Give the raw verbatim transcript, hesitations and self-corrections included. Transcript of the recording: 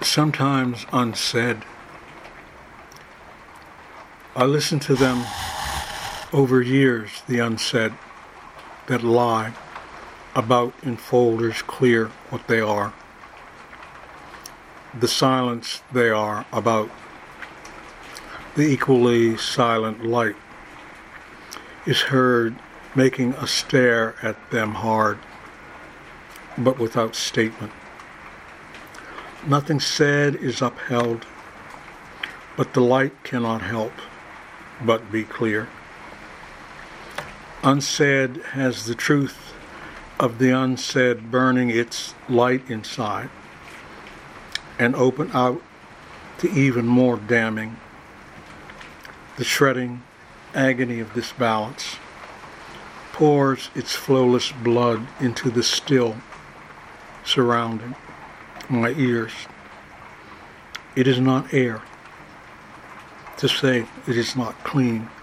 sometimes unsaid. I listen to them over years, the unsaid, that lie about in folders clear what they are. The silence they are about. The equally silent light is heard making a stare at them hard, but without statement. Nothing said is upheld, but the light cannot help but be clear. Unsaid has the truth of the unsaid burning its light inside, and open out to even more damning. The shredding agony of this balance pours its flowless blood into the still surrounding my ears. It is not air to say it is not clean.